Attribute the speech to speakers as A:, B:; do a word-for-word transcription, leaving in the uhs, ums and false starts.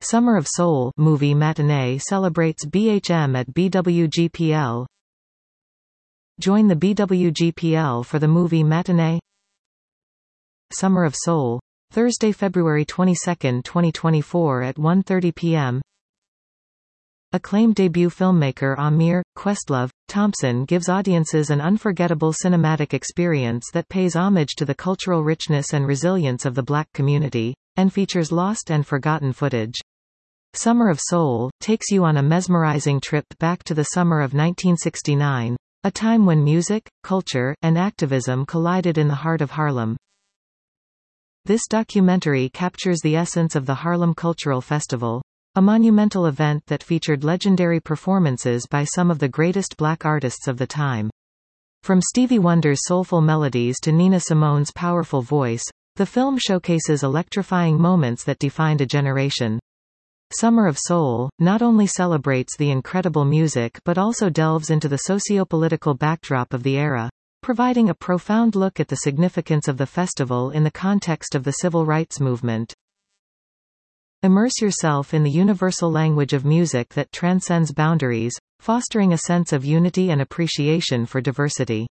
A: Summer of Soul movie matinee celebrates B H M at B W G P L. Join the B W G P L for the movie matinee. Summer of Soul, Thursday, February twenty-second, twenty twenty-four at one thirty p m Acclaimed debut filmmaker Amir Questlove Thompson gives audiences an unforgettable cinematic experience that pays homage to the cultural richness and resilience of the Black community, and features lost and forgotten footage. Summer of Soul takes you on a mesmerizing trip back to the summer of nineteen sixty-nine, a time when music, culture, and activism collided in the heart of Harlem. This documentary captures the essence of the Harlem Cultural Festival, a monumental event that featured legendary performances by some of the greatest Black artists of the time. From Stevie Wonder's soulful melodies to Nina Simone's powerful voice, the film showcases electrifying moments that defined a generation. Summer of Soul not only celebrates the incredible music but also delves into the socio-political backdrop of the era, providing a profound look at the significance of the festival in the context of the civil rights movement. Immerse yourself in the universal language of music that transcends boundaries, fostering a sense of unity and appreciation for diversity.